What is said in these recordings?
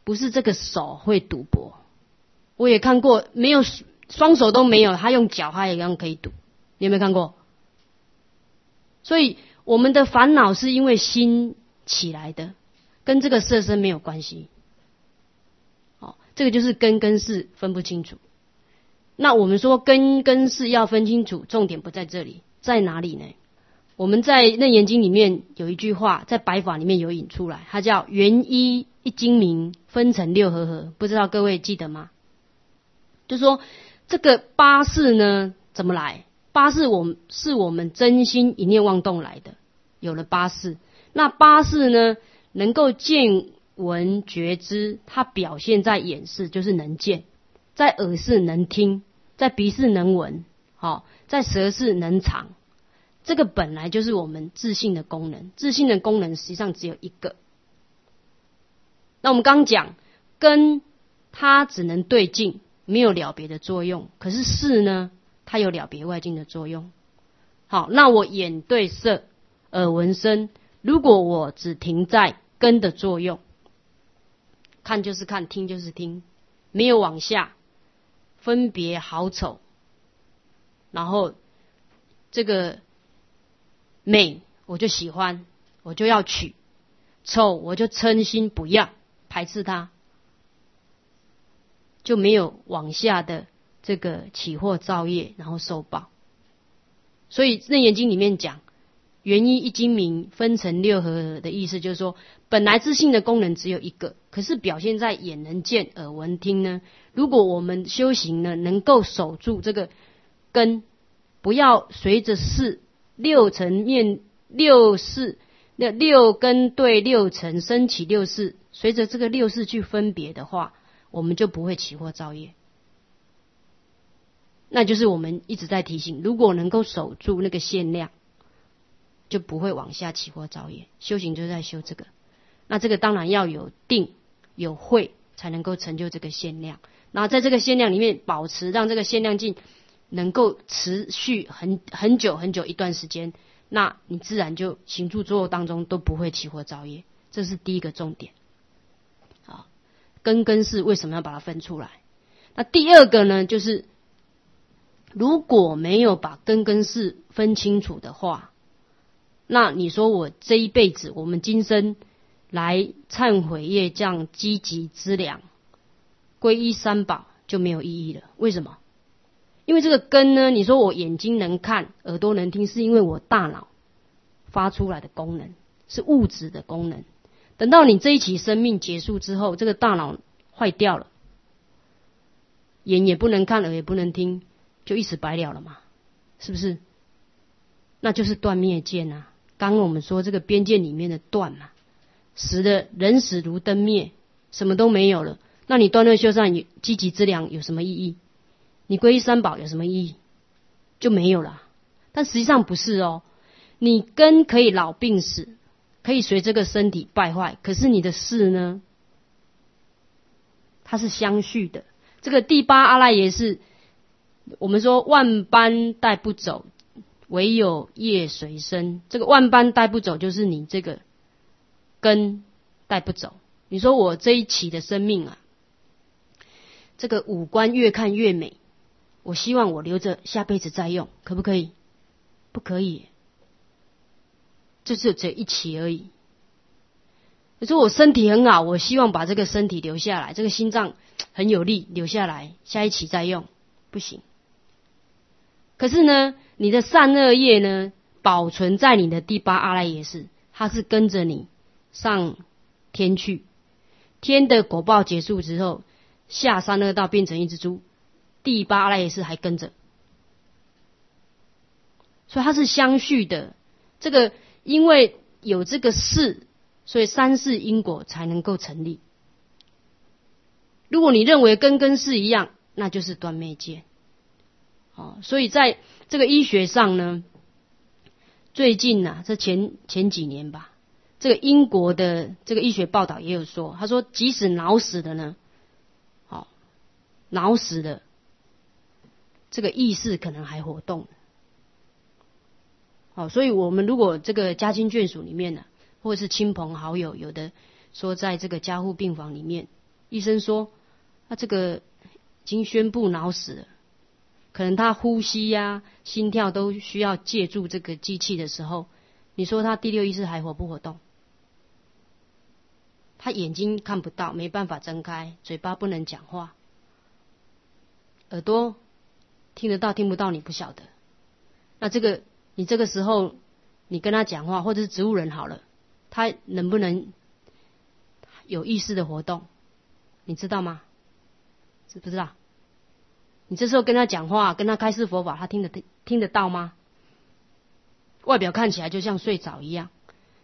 不是这个手会赌博。我也看过没有双手都没有，他用脚他也一样可以赌，你有没有看过？所以我们的烦恼是因为心起来的，跟这个色身没有关系。这个就是根跟识分不清楚。那我们说根跟识要分清楚，重点不在这里，在哪里呢？我们在《楞严经》里面有一句话，在白法里面有引出来，它叫元一一精明，分成六合合，不知道各位记得吗？就说这个八识呢怎么来？八识是我们真心一念妄动来的，有了八识。那八识呢能够见闻觉知，它表现在眼识就是能见，在耳识能听，在鼻识能闻，在舌识能尝。这个本来就是我们自性的功能，自性的功能实际上只有一个。那我们刚讲根它只能对境，没有了别的作用，可是识呢它有了别外境的作用。好，那我眼对色，耳闻声，如果我只停在根的作用，看就是看，听就是听，没有往下分别好丑，然后这个美我就喜欢，我就要取，丑我就嗔心不要，排斥它，就没有往下的这个起惑造业，然后受报。所以《楞严经》里面讲元一一精明，分成六合合的意思，就是说本来自性的功能只有一个，可是表现在眼能见，耳闻听呢。如果我们修行呢，能够守住这个根，不要随着识六层面六识，那六根对六尘升起六识，随着这个六识去分别的话，我们就不会起惑造业。那就是我们一直在提醒，如果能够守住那个限量，就不会往下起惑造业。修行就是在修这个，那这个当然要有定有慧，才能够成就这个限量。然后在这个限量里面保持，让这个限量境能够持续很久很久一段时间，那你自然就行住坐卧当中都不会起惑造业。这是第一个重点。好，根跟识为什么要把它分出来？那第二个呢，就是如果没有把根跟识分清楚的话，那你说我这一辈子，我们今生来忏悔业障，积极资粮，皈依三宝就没有意义了。为什么？因为这个根呢，你说我眼睛能看，耳朵能听，是因为我大脑发出来的功能，是物质的功能。等到你这一期生命结束之后，这个大脑坏掉了，眼也不能看，耳也不能听，就一死百了了嘛，是不是？那就是断灭见啊。刚刚我们说这个边界里面的断嘛，死的人死如灯灭，什么都没有了。那你断恶修善积极资粮有什么意义？你皈依三宝有什么意义？就没有了。但实际上不是哦，你根可以老病死，可以随这个身体败坏，可是你的识呢，它是相续的。这个第八阿赖耶识，我们说万般带不走，唯有业随身。这个万般带不走，就是你这个根带不走。你说我这一期的生命啊，这个五官越看越美，我希望我留着下辈子再用，可不可以？不可以，就是只有一期而已。你说我身体很好，我希望把这个身体留下来，这个心脏很有力留下来，下一期再用，不行。可是呢，你的善恶业呢，保存在你的第八阿赖耶识，它是跟着你上天去，天的果报结束之后，下三恶道变成一只猪，第八阿赖耶识还跟着，所以它是相续的。这个因为有这个识，所以三世因果才能够成立。如果你认为根跟识一样，那就是断灭见。所以在这个医学上呢，最近啊，这前几年吧，这个英国的这个医学报道也有说，他说即使脑死的呢，脑死的这个意识可能还活动。所以我们如果这个家亲眷属里面呢，或者是亲朋好友，有的说在这个加护病房里面， 医生说他这个已经宣布脑死了，可能他呼吸啊、心跳都需要借助这个机器的时候，你说他第六意识还活不活动？他眼睛看不到，没办法睁开，嘴巴不能讲话，耳朵听得到听不到你不晓得。那你这个时候你跟他讲话，或者是植物人好了，他能不能有意识的活动？你知道吗？知不知道？你这时候跟他讲话，跟他开示佛法，他听得到吗？外表看起来就像睡着一样，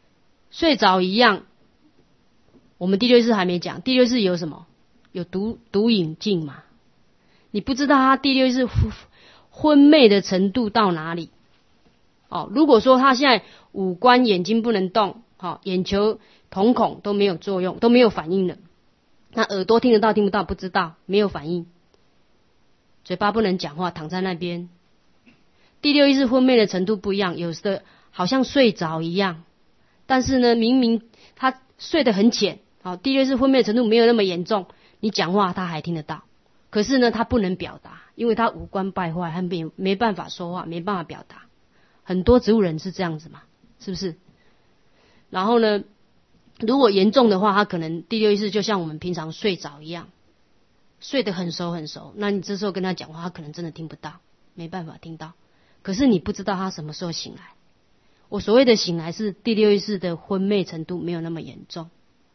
我们第六意识还没讲，第六意识有什么？有毒瘾境嘛？你不知道他第六意识昏昧的程度到哪里。如果说他现在五官眼睛不能动，眼球瞳孔都没有作用，都没有反应了，那耳朵听得到听不到不知道，没有反应，嘴巴不能讲话，躺在那边。第六意识昏昧的程度不一样，有的好像睡着一样，但是呢，明明他睡得很浅，第六意识昏昧的程度没有那么严重，你讲话他还听得到，可是呢，他不能表达，因为他五官败坏，他没办法说话，没办法表达。很多植物人是这样子嘛，是不是？然后呢，如果严重的话，他可能第六意识就像我们平常睡着一样，睡得很熟很熟，那你这时候跟他讲话，他可能真的听不到，没办法听到。可是你不知道他什么时候醒来。我所谓的醒来是第六意识的昏昧程度没有那么严重。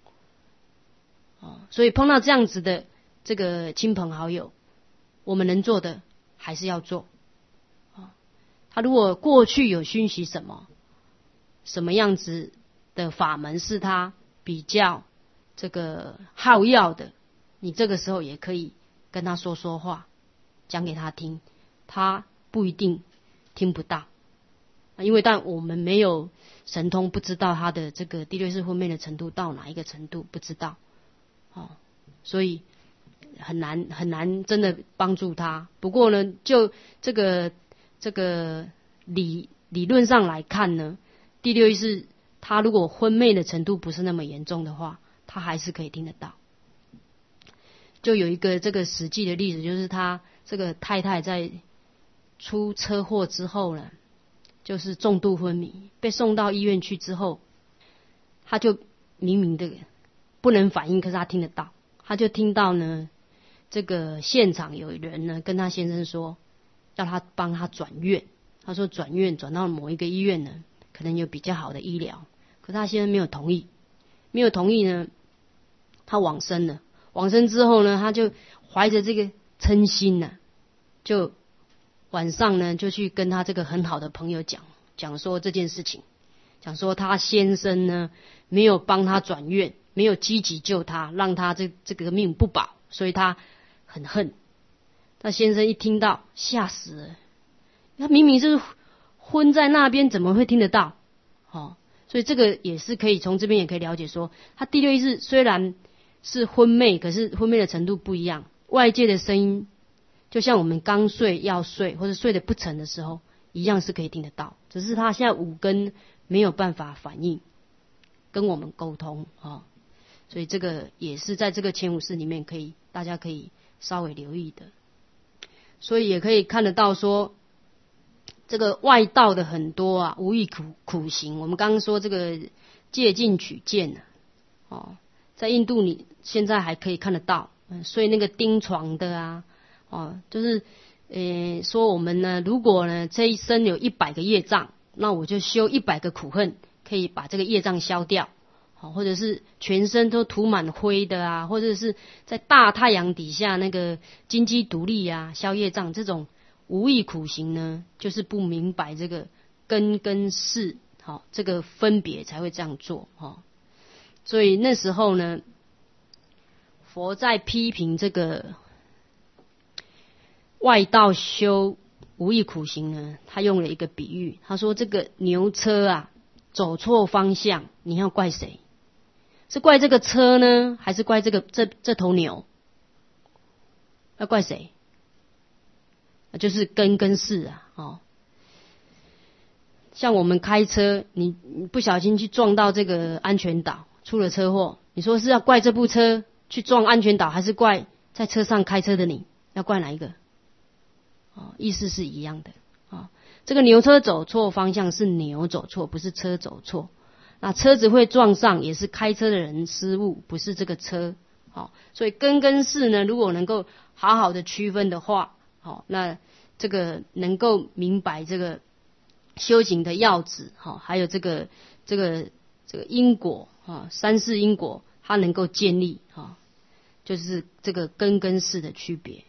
所以碰到这样子的这个亲朋好友，我们能做的还是要做。他如果过去有熏习什么样子的法门是他比较这个好要的，你这个时候也可以跟他说说话，讲给他听，他不一定听不到，但我们没有神通，不知道他的这个第六意识昏昧的程度到哪一个程度，不知道，所以很难真的帮助他。不过呢，就这个理论上来看呢，第六意识他如果昏昧的程度不是那么严重的话，他还是可以听得到。就有一个这个实际的例子，就是他这个太太在出车祸之后呢，就是重度昏迷，被送到医院去之后，他就明明的不能反应，可是他听得到，他就听到呢，这个现场有人呢跟他先生说，要他帮他转院。他说转到某一个医院呢，可能有比较好的医疗，可是他先生没有同意呢，他往生了。往生之后呢，他就怀着这个嗔心呢，就晚上呢就去跟他这个很好的朋友讲说这件事情，讲说他先生呢没有帮他转院，没有积极救他，让他这个命不保，所以他很恨。他先生一听到吓死了，他明明就是昏在那边，怎么会听得到？所以这个也是可以从这边也可以了解说，他第六意识虽然是昏昧，可是昏昧的程度不一样，外界的声音就像我们刚睡要睡或者睡得不沉的时候一样是可以听得到，只是他现在五根没有办法反应跟我们沟通。所以这个也是在这个前五识里面大家可以稍微留意的。所以也可以看得到说，这个外道的很多无益苦行，我们刚刚说这个戒禁取见在印度你现在还可以看得到，睡那个钉床的就是说我们呢，如果呢这一生有100个业障，那我就修100个苦恨，可以把这个业障消掉。或者是全身都涂满灰的或者是在大太阳底下那个金鸡独立消业障，这种无益苦行呢，就是不明白这个根跟事这个分别才会这样做。所以那时候呢，佛在批评这个外道修无益苦行呢，他用了一个比喻，他说这个牛车走错方向，你要怪谁？是怪这个车呢，还是怪这头牛？要怪谁？就是根跟事像我们开车，你不小心去撞到这个安全岛，出了车祸，你说是要怪这部车， 去撞安全岛，还是怪在车上开车的你？要怪哪一个？意思是一样的。这个牛车走错方向是牛走错，不是车走错。那车子会撞上，也是开车的人失误，不是这个车。所以根跟事呢，如果能够好好的区分的话，那这个能够明白这个修行的要旨，还有这个因果三世因果，它能够建立，就是这个根跟事的区别。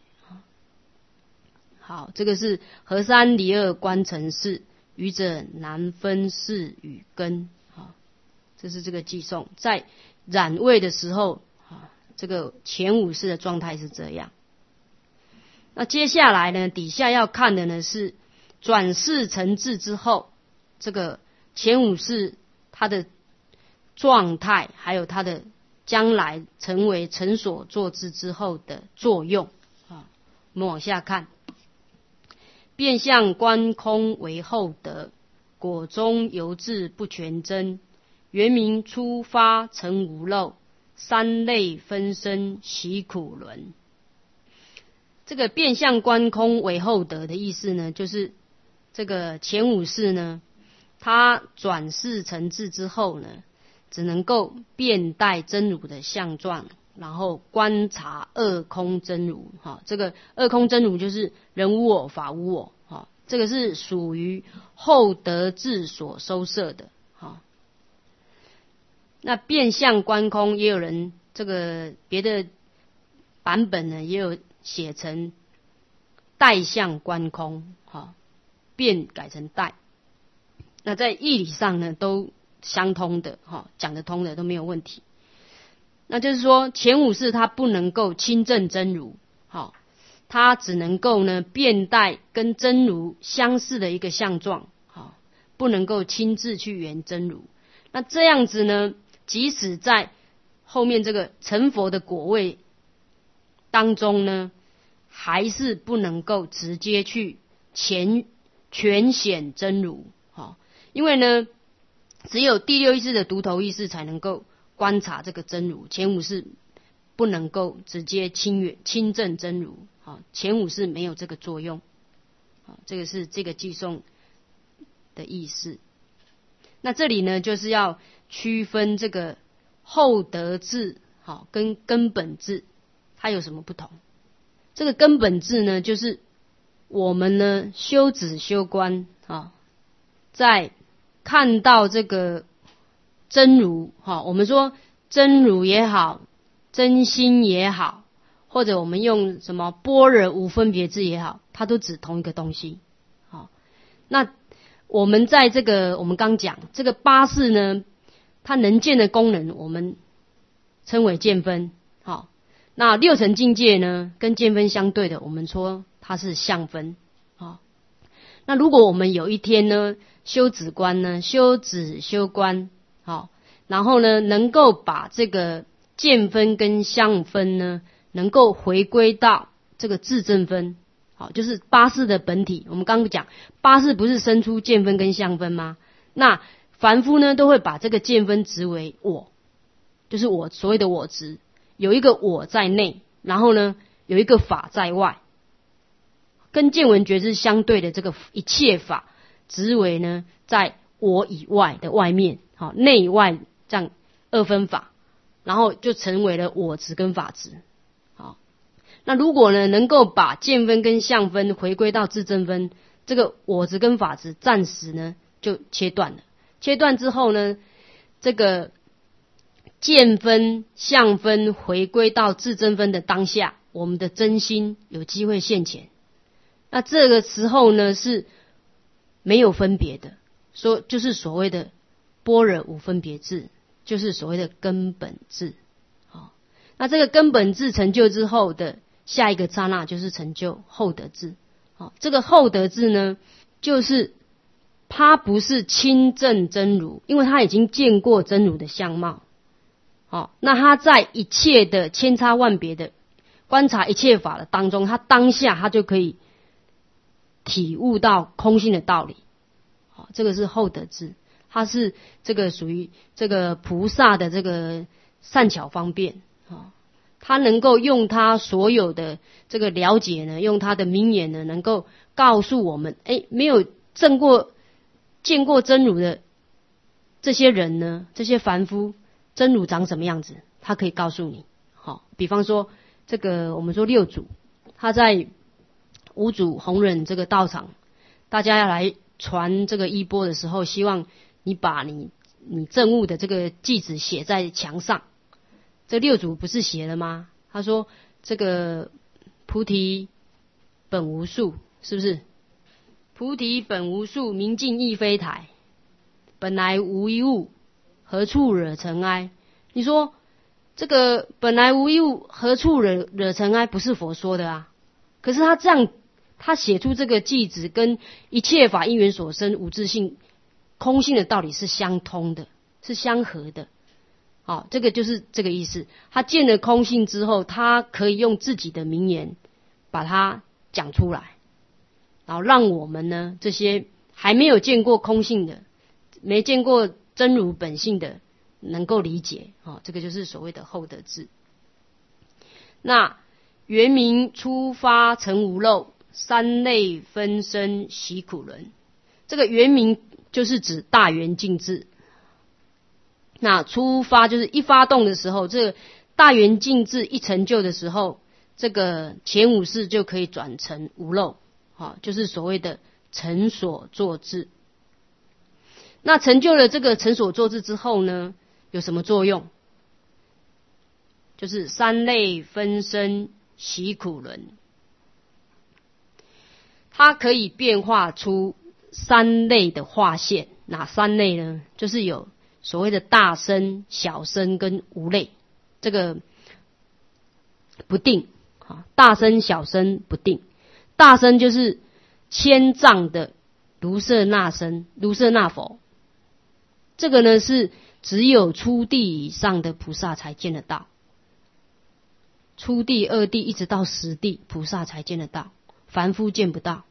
好，这个是河山离二观成事，愚者难分事与根。这是这个寄颂，在染位的时候，这个前五世的状态是这样。那接下来呢，底下要看的呢是转世成智之后，这个前五世它的状态，还有它的将来成为成所作智之后的作用。我们往下看，变相观空为后得，果中犹自不全真，原名初发成无漏，三类分身习苦轮。这个变相观空为后得的意思呢，就是这个前五世呢，他转世成智之后呢，只能够辨待真如的相状，然后观察二空真如。这个二空真如就是人无我，法无我。这个是属于后得智所收摄的。那变相观空，也有人这个别的版本呢，也有写成带相观空，变改成带。那在义理上呢，都相通的，讲得通的都没有问题。那就是说，前五世他不能够亲证真如，他只能够呢辨带跟真如相似的一个相状，不能够亲自去圆真如。那这样子呢，即使在后面这个成佛的果位当中呢，还是不能够直接去全显真如。因为呢，只有第六意识的独头意识才能够观察这个真如，前五世不能够直接亲证真如。前五世没有这个作用。这个是这个寄颂的意思。那这里呢，就是要区分这个后得智跟根本智，它有什么不同？这个根本智呢，就是我们呢修止修观在看到这个真如，我们说真如也好，真心也好，或者我们用什么般若无分别智也好，它都指同一个东西。那我们在这个我们刚讲这个八识呢，它能见的功能我们称为见分。那六层境界呢，跟见分相对的，我们说它是相分。那如果我们有一天呢，修止观呢，修止修观，然后呢，能够把这个见分跟相分呢，能够回归到这个自证分，就是八识的本体。我们刚刚讲八识不是生出见分跟相分吗？那凡夫呢，都会把这个见分执为我，就是我所谓的我执，有一个我在内，然后呢，有一个法在外。跟见闻觉知相对的这个一切法，执为呢在我以外的外面，内外这样二分法，然后就成为了我执跟法执。那如果呢能够把见分跟相分回归到自证分，这个我执跟法执暂时呢就切断了。切断之后呢，这个见分相分回归到自证分的当下，我们的真心有机会现前。那这个时候呢是没有分别的，就是所谓的般若无分别智，就是所谓的根本智。那这个根本智成就之后的下一个刹那，就是成就后得智。这个后得智呢，就是他不是亲证真如，因为他已经见过真如的相貌。那他在一切的千差万别的观察一切法的当中，他当下他就可以体悟到空性的道理。这个是后得智，它是这个属于这个菩萨的这个善巧方便。 他能够用他所有的这个了解呢，用他的名言呢，能够告诉我们，没有见过真如的这些人呢，这些凡夫，真如长什么样子，他可以告诉你。好，比方说这个我们说六祖，他在五祖弘忍这个道场，大家要来传这个衣钵的时候，希望你把你证悟的这个偈子写在墙上。这六祖不是写了吗？他说这个菩提本无树，是不是？菩提本无树，明镜亦非台，本来无一物，何处惹尘埃？你说这个本来无一物，何处惹尘埃，不是佛说的啊。可是他这样，他写出这个偈子，跟一切法因缘所生无自性、空性的道理是相通的，是相合的。好，这个就是这个意思。他见了空性之后，他可以用自己的名言把它讲出来，然后让我们呢这些还没有见过空性的、没见过真如本性的，能够理解。这个就是所谓的后得智。那圆明初发成无漏，三类分身习苦轮。这个圆明就是指大圆净智。那初发就是一发动的时候，这个大圆净智一成就的时候，这个前五识就可以转成无漏，就是所谓的成所作智。那成就了这个成所作智之后呢，有什么作用？就是三类分身习苦轮，它可以变化出三类的化现。哪三类呢？就是有所谓的大身、小身跟无类，这个不定。大身、小身不定。大身就是千丈的卢舍那身、卢舍那佛，这个呢是只有初地以上的菩萨才见得到，初地、二地一直到十地菩萨才见得到，凡夫见不到。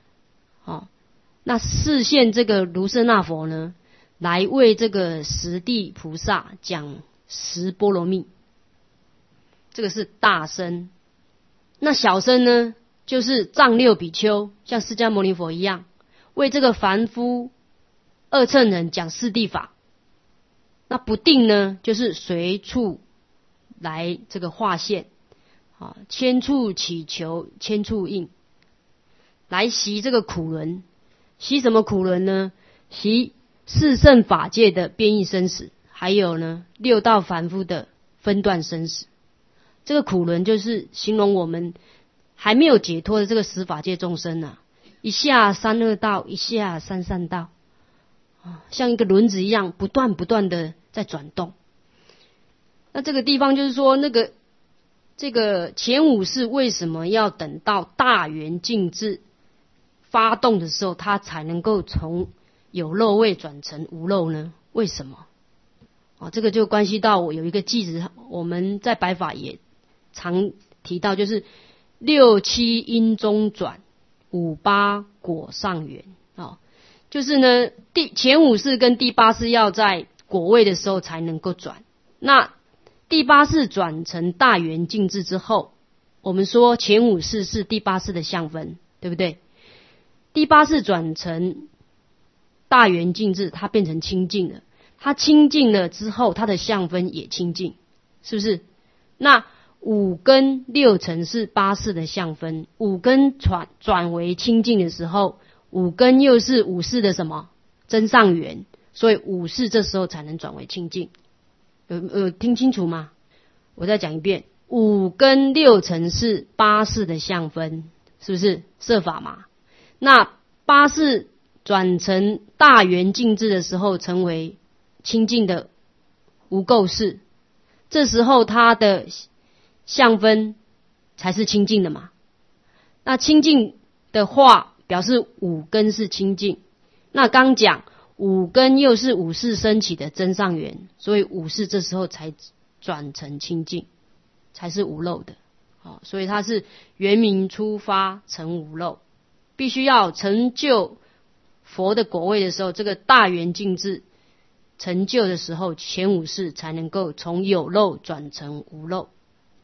那示现这个卢舍那佛呢，来为这个十地菩萨讲十波罗蜜，这个是大身。那小身呢，就是藏六比丘，像释迦牟尼佛一样，为这个凡夫二乘人讲四谛法。那不定呢，就是随处来这个化现，千处祈求千处应，来习这个苦轮。习什么苦轮呢？习四圣法界的变异生死，还有呢六道凡夫的分段生死。这个苦轮就是形容我们还没有解脱的这个十法界众生啊，一下三恶道，一下三善道，像一个轮子一样不断的在转动。那这个地方就是说，这个前五识为什么要等到大圆净智发动的时候，它才能够从有漏位转成无漏呢？为什么？这个就关系到我有一个偈子，我们在白法也常提到，就是六七因中转，五八果上缘。就是呢，前五识跟第八识要在果位的时候才能够转。那第八识转成大圆净智之后，我们说前五识是第八识的相分，对不对？第八识转成大圆净智，它变成清净了。它清净了之后，它的相分也清净，是不是？那五根六尘是八识的相分，五根转为清净的时候，五根又是五识的什么真上缘，所以五识这时候才能转为清净。有听清楚吗？我再讲一遍，五根六尘是八识的相分，是不是色法嘛？那八识转成大圆净智的时候，成为清净的无垢识，这时候它的相分才是清净的嘛。那清净的话，表示五根是清净。那刚讲五根又是五识升起的真上缘，所以五识这时候才转成清净，才是无漏的。所以它是圆明初发成无漏，必须要成就佛的果位的时候，这个大圆净智成就的时候，前五识才能够从有漏转成无漏。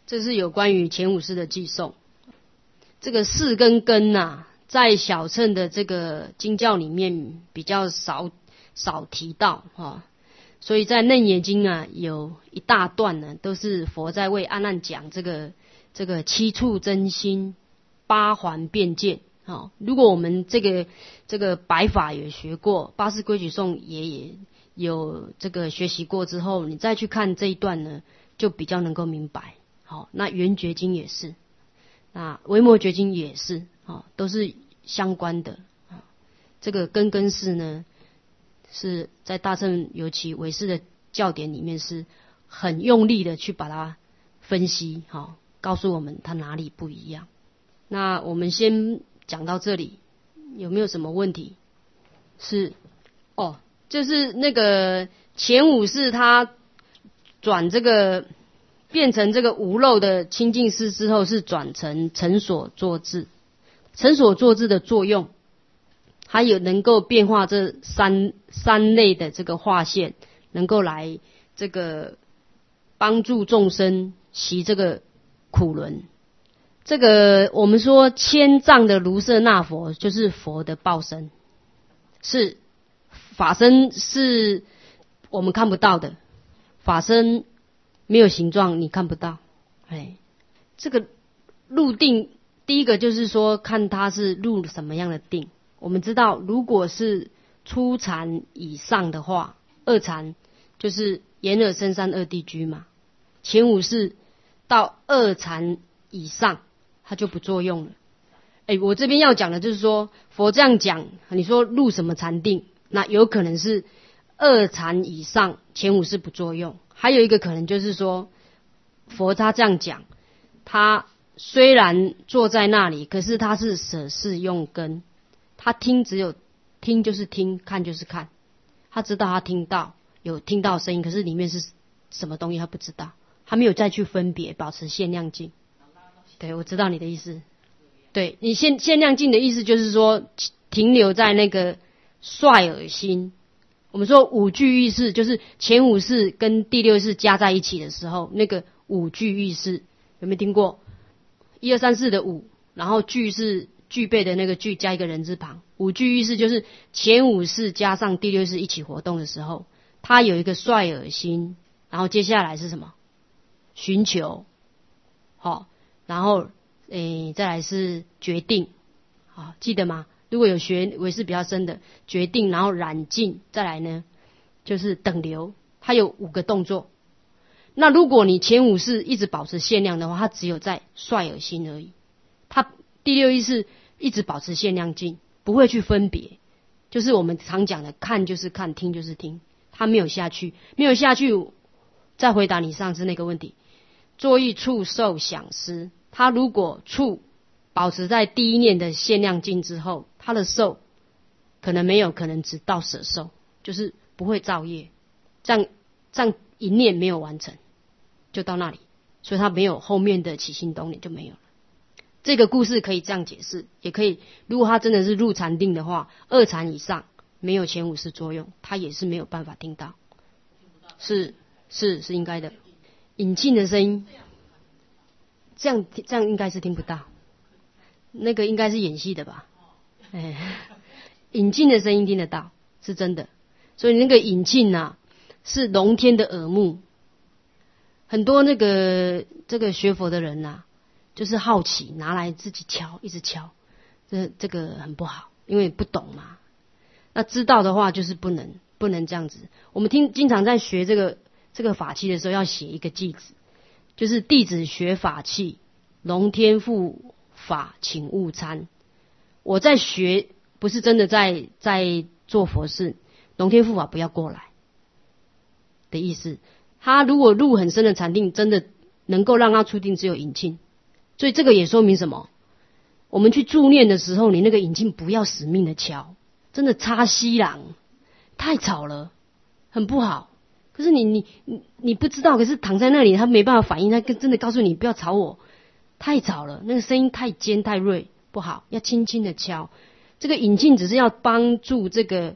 这是有关于前五世的寄送。这个世跟根啊，在小乘的这个经教里面比较少提到所以在楞严经啊，有一大段呢，都是佛在为阿难讲这个七处真心八环辩见。如果我们这个白法有学过，八识规矩颂也有这个学习过之后，你再去看这一段呢，就比较能够明白。那圆觉经也是，那维摩诘经也是，都是相关的。这个根式呢，是在大乘尤其唯识的教典里面是很用力的去把它分析，告诉我们它哪里不一样。那我们先讲到这里，有没有什么问题？是就是那个前五世他转这个变成这个无漏的清净思之后，是转成成所作智。成所作智的作用，还有能够变化这三类的这个化现，能够来这个帮助众生习这个苦轮。这个我们说千丈的卢舍那佛就是佛的报身，是法身，是我们看不到的，法身没有形状，你看不到。这个入定，第一个就是说看它是入什么样的定。我们知道如果是初禅以上的话，二禅就是眼耳身三二地居嘛，前五世到二禅以上它就不作用了。我这边要讲的就是说，佛这样讲，你说入什么禅定，那有可能是二禅以上前五世不作用，还有一个可能就是说，佛他这样讲，他虽然坐在那里，可是他是舍事用根，他听只有听就是听，看就是看，他知道他有听到声音，可是里面是什么东西他不知道，他没有再去分别，保持限量境。对，我知道你的意思。对，你限量境的意思就是说停留在那个率尔心。我们说五具意识，就是前五识跟第六识加在一起的时候，那个五具意识有没有听过？一二三四的五，然后具是具备的那个具加一个人字旁，五具意识就是前五识加上第六识一起活动的时候，它有一个率尔心，然后接下来是什么？寻求，然后再来是决定，记得吗？如果有学唯识比较深的，决定，然后染净，再来呢就是等流，它有5个动作。那如果你前五识一直保持限量的话，它只有在率尔心而已，它第六意识一直保持限量境，不会去分别，就是我们常讲的看就是看，听就是听，它没有下去。再回答你上次那个问题，作意触受想思，他如果触保持在第一念的限量境之后，他的受可能没有，可能只到舍受，就是不会造业，这样一念没有完成就到那里，所以他没有后面的起心动念就没有了。这个故事可以这样解释，也可以如果他真的是入禅定的话，二禅以上没有前五识作用，他也是没有办法听到，是应该的。引磬的声音这样应该是听不到，那个应该是演戏的吧？引磬的声音听得到，是真的。所以那个引磬啊，是龙天的耳目。很多这个学佛的人啊，就是好奇拿来自己敲，一直敲，这个很不好，因为不懂嘛。那知道的话就是不能这样子。我们经常在学这个法器的时候要写一个偈子，就是弟子学法器，龙天护法请勿参。我在学，不是真的在做佛事，龙天护法不要过来的意思。他如果入很深的禅定，真的能够让他出定，只有引磬。所以这个也说明什么？我们去助念的时候，你那个引磬不要死命的敲，真的插西郎太吵了，很不好。可是你不知道，可是躺在那里，他没办法反应，他真的告诉你不要吵我，太吵了，那个声音太尖太锐，不好，要轻轻的敲。这个引磬只是要帮助这个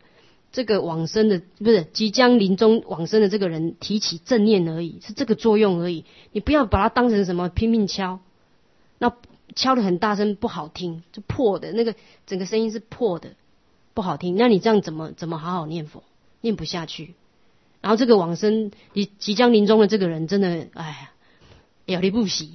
这个往生的不是即将临终往生的这个人提起正念而已，是这个作用而已。你不要把它当成什么拼命敲，那敲得很大声不好听，就破的那个整个声音是破的，不好听。那你这样怎么好好念佛？念不下去。然后这个往生即将临终的这个人真的，哎呀，了力不喜，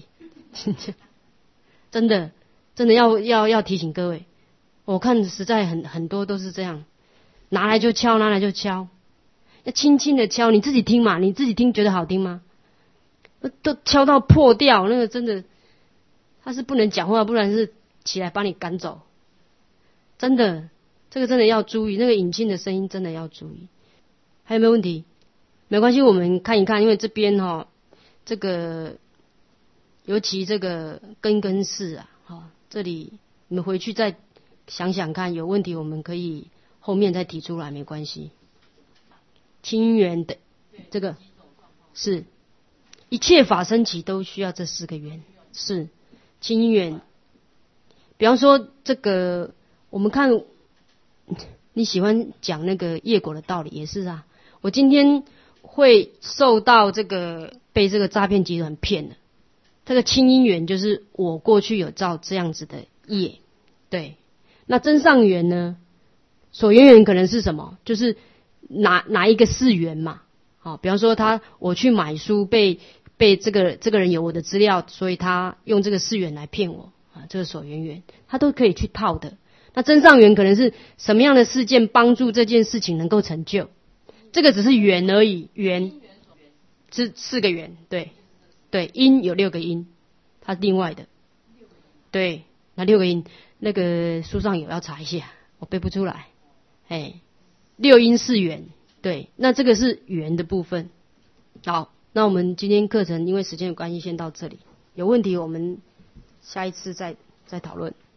真的要提醒各位，我看实在很多都是这样，拿来就敲，要轻轻的敲，你自己听嘛，你自己听觉得好听吗？都敲到破掉，那个真的他是不能讲话，不然是起来把你赶走。真的，这个真的要注意，那个引磬的声音真的要注意。还有没有问题？没关系，我们看一看，因为这边这个尤其这个根式啊，这里你们回去再想想看，有问题我们可以后面再提出来，没关系。清因缘的这个是一切法生起都需要这4个缘，是清因缘。比方说这个，我们看你喜欢讲那个业果的道理，也是啊。我今天会受到这个被这个诈骗集团骗的，这个清因缘就是我过去有造这样子的业，对。那真上缘呢？所缘缘可能是什么？就是哪一个是缘嘛？比方说我去买书被这个人有我的资料，所以他用这个是缘来骗我啊，这个所缘缘他都可以去套的。那真上缘可能是什么样的事件帮助这件事情能够成就？这个只是缘而已，缘是4个缘，对，因有6个因，它另外的，对，那6个因，那个书上有，要查一下，我背不出来。6因4缘，对，那这个是缘的部分。好，那我们今天课程因为时间有关系，先到这里。有问题我们下一次再讨论。